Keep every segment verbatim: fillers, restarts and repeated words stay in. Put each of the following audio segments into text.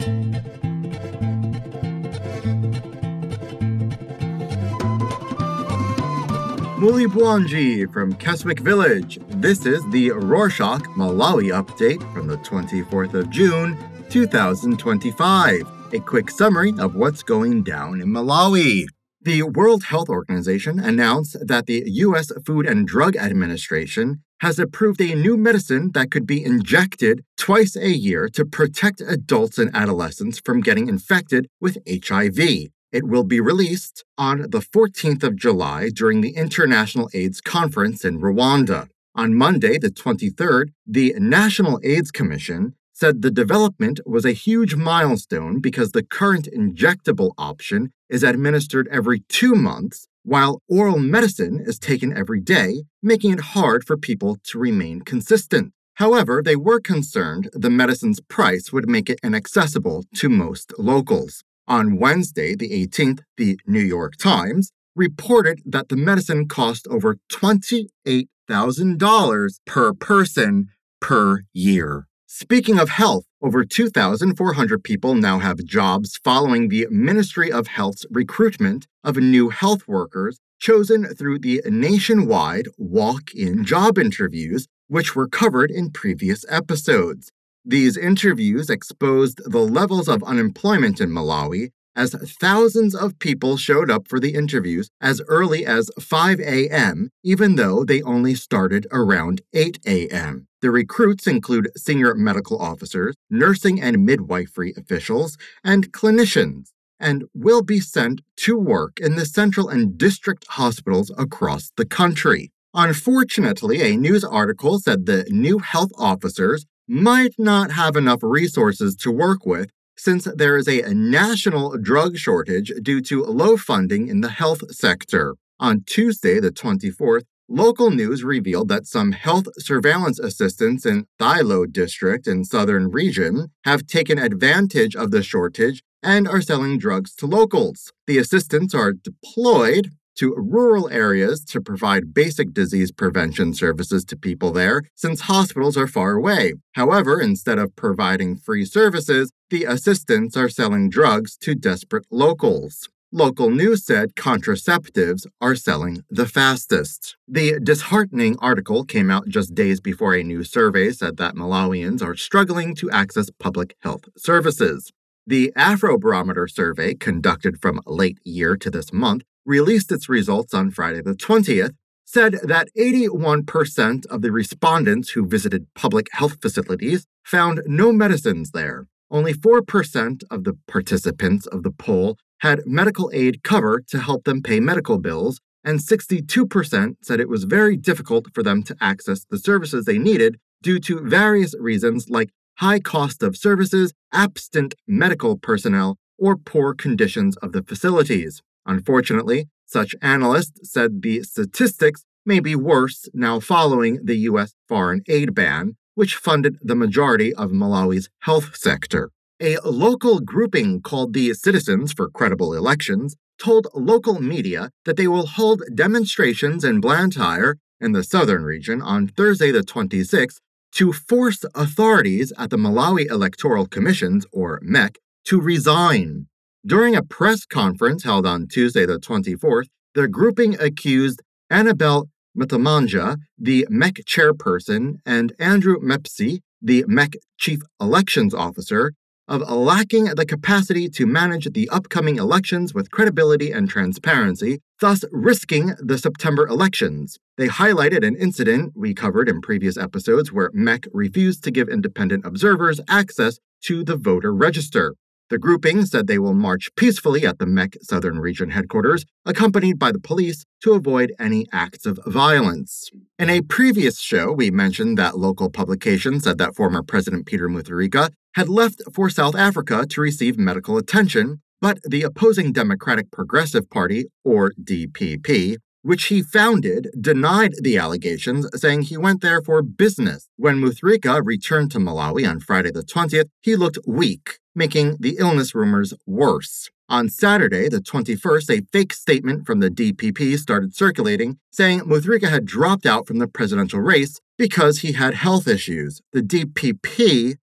Muli Buanji from Keswick Village. This is the Rorschach Malawi update from the twenty-fourth of June, two thousand twenty-five. A quick summary of what's going down in Malawi. The World Health Organization announced that the U S Food and Drug Administration has approved a new medicine that could be injected twice a year to protect adults and adolescents from getting infected with H I V. It will be released on the fourteenth of July during the International AIDS Conference in Rwanda. On Monday, the twenty-third, the National AIDS Commission said the development was a huge milestone because the current injectable option is administered every two months, while oral medicine is taken every day, making it hard for people to remain consistent. However, they were concerned the medicine's price would make it inaccessible to most locals. On Wednesday, the eighteenth, the New York Times reported that the medicine cost over twenty-eight thousand dollars per person per year. Speaking of health, over two thousand four hundred people now have jobs following the Ministry of Health's recruitment of new health workers chosen through the nationwide walk-in job interviews, which were covered in previous episodes. These interviews exposed the levels of unemployment in Malawi as thousands of people showed up for the interviews as early as five a.m., even though they only started around eight a.m. The recruits include senior medical officers, nursing and midwifery officials, and clinicians, and will be sent to work in the central and district hospitals across the country. Unfortunately, a news article said the new health officers might not have enough resources to work with since there is a national drug shortage due to low funding in the health sector. On Tuesday, the twenty-fourth, local news revealed that some health surveillance assistants in Thilo district in southern region have taken advantage of the shortage and are selling drugs to locals. The assistants are deployed to rural areas to provide basic disease prevention services to people there, since hospitals are far away. However, instead of providing free services, the assistants are selling drugs to desperate locals. Local news said contraceptives are selling the fastest. The disheartening article came out just days before a new survey said that Malawians are struggling to access public health services. The Afrobarometer survey, conducted from late year to this month, released its results on Friday the twentieth, said that eighty-one percent of the respondents who visited public health facilities found no medicines there. Only four percent of the participants of the poll had medical aid cover to help them pay medical bills, and sixty-two percent said it was very difficult for them to access the services they needed due to various reasons like high cost of services, absent medical personnel, or poor conditions of the facilities. Unfortunately, such analysts said the statistics may be worse now following the U S foreign aid ban, which funded the majority of Malawi's health sector. A local grouping called the Citizens for Credible Elections told local media that they will hold demonstrations in Blantyre, in the southern region, on Thursday the twenty-sixth to force authorities at the Malawi Electoral Commissions, or M E C, to resign. During a press conference held on Tuesday the twenty-fourth, the grouping accused Annabelle Matamanja, the M E C chairperson, and Andrew Mepsi, the M E C chief elections officer, of lacking the capacity to manage the upcoming elections with credibility and transparency, thus risking the September elections. They highlighted an incident we covered in previous episodes where M E C refused to give independent observers access to the voter register. The grouping said they will march peacefully at the M E C Southern Region headquarters, accompanied by the police, to avoid any acts of violence. In a previous show, we mentioned that local publications said that former President Peter Mutharika had left for South Africa to receive medical attention, but the opposing Democratic Progressive Party, or D P P, which he founded, denied the allegations, saying he went there for business. When Mutharika returned to Malawi on Friday the twentieth, he looked weak, making the illness rumors worse. On Saturday, the twenty-first, a fake statement from the D P P started circulating, saying Mutharika had dropped out from the presidential race because he had health issues. The D P P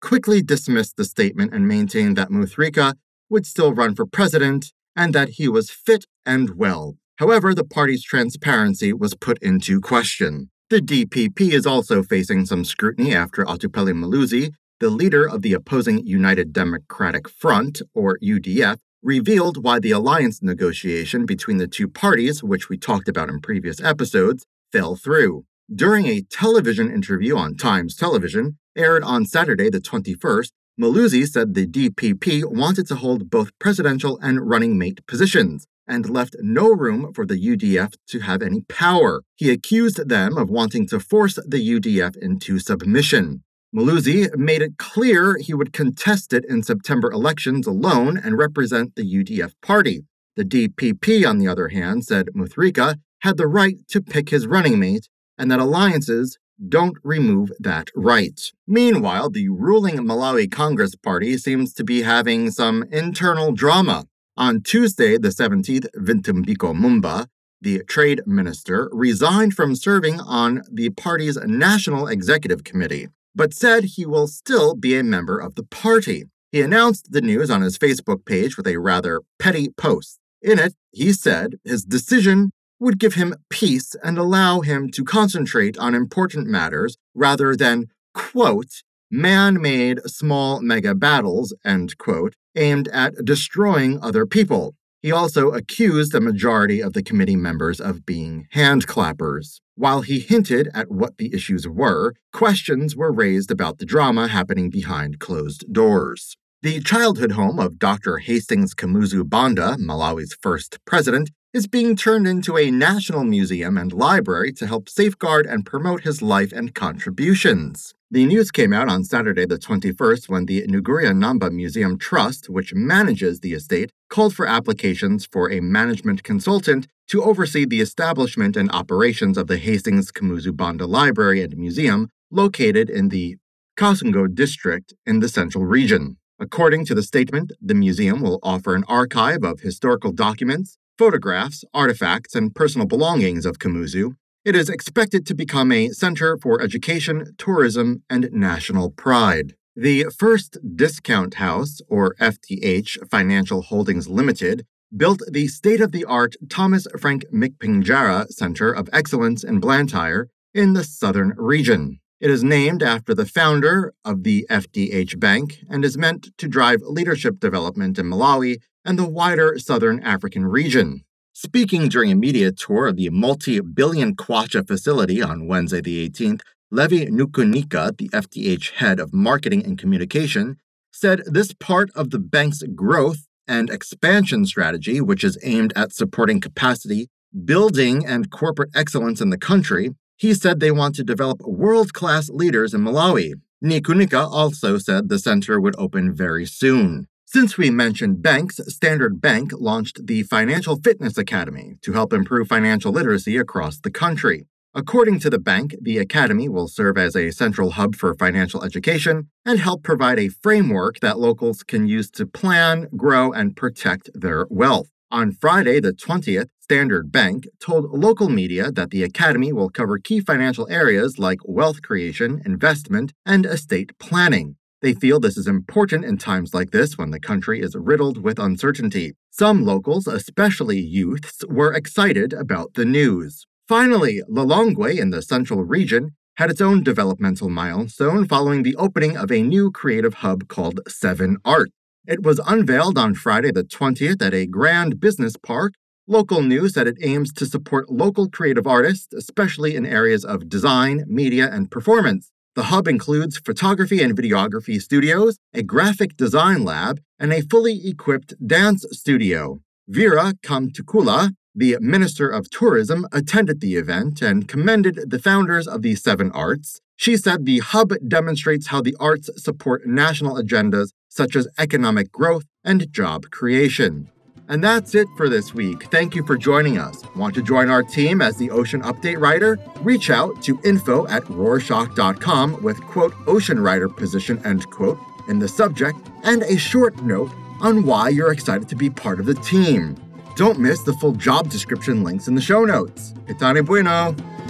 quickly dismissed the statement and maintained that Mutharika would still run for president and that he was fit and well. However, the party's transparency was put into question. The D P P is also facing some scrutiny after Attupele Malusi, the leader of the opposing United Democratic Front, or U D F, revealed why the alliance negotiation between the two parties, which we talked about in previous episodes, fell through. During a television interview on Times Television, aired on Saturday the twenty-first, Malusi said the D P P wanted to hold both presidential and running mate positions, and left no room for the U D F to have any power. He accused them of wanting to force the U D F into submission. Malusi made it clear he would contest it in September elections alone and represent the U D F party. The D P P, on the other hand, said Mutharika had the right to pick his running mate and that alliances don't remove that right. Meanwhile, the ruling Malawi Congress Party seems to be having some internal drama. On Tuesday, the seventeenth, Vintumbiko Mumba, the trade minister, resigned from serving on the party's National Executive Committee, but said he will still be a member of the party. He announced the news on his Facebook page with a rather petty post. In it, he said his decision would give him peace and allow him to concentrate on important matters rather than, quote, man-made small mega battles, end quote, aimed at destroying other people. He also accused the majority of the committee members of being handclappers. While he hinted at what the issues were, questions were raised about the drama happening behind closed doors. The childhood home of Doctor Hastings Kamuzu Banda, Malawi's first president, is being turned into a national museum and library to help safeguard and promote his life and contributions. The news came out on Saturday the twenty-first when the Nuguria Namba Museum Trust, which manages the estate, called for applications for a management consultant to oversee the establishment and operations of the Hastings Kamuzu Banda Library and Museum located in the Kasungo district in the Central Region. According to the statement, the museum will offer an archive of historical documents, photographs, artifacts, and personal belongings of Kamuzu. It is expected to become a center for education, tourism, and national pride. The First Discount House, or F T H Financial Holdings Limited, built the state-of-the-art Thomas Frank Mkpinjara Center of Excellence in Blantyre in the southern region. It is named after the founder of the F D H Bank and is meant to drive leadership development in Malawi and the wider southern African region. Speaking during a media tour of the multi-billion kwacha facility on Wednesday the eighteenth, Levi Nukunika, the F D H head of marketing and communication, said this part of the bank's growth and expansion strategy, which is aimed at supporting capacity, building, and corporate excellence in the country. He said they want to develop world-class leaders in Malawi. Nikunika also said the center would open very soon. Since we mentioned banks, Standard Bank launched the Financial Fitness Academy to help improve financial literacy across the country. According to the bank, the academy will serve as a central hub for financial education and help provide a framework that locals can use to plan, grow, and protect their wealth. On Friday, the twentieth, Standard Bank told local media that the academy will cover key financial areas like wealth creation, investment, and estate planning. They feel this is important in times like this when the country is riddled with uncertainty. Some locals, especially youths, were excited about the news. Finally, Lilongwe in the central region had its own developmental milestone following the opening of a new creative hub called Seven Art. It was unveiled on Friday the twentieth at a grand business park. Local news said it aims to support local creative artists, especially in areas of design, media, and performance. The hub includes photography and videography studios, a graphic design lab, and a fully equipped dance studio. Vera Kamtukula, the Minister of Tourism, attended the event and commended the founders of the Seven Arts. She said the hub demonstrates how the arts support national agendas such as economic growth and job creation. And that's it for this week. Thank you for joining us. Want to join our team as the Ocean Update Writer? Reach out to info at Rorschach dot com with, quote, Ocean Writer position, end quote, in the subject, and a short note on why you're excited to be part of the team. Don't miss the full job description links in the show notes. Que tal bueno!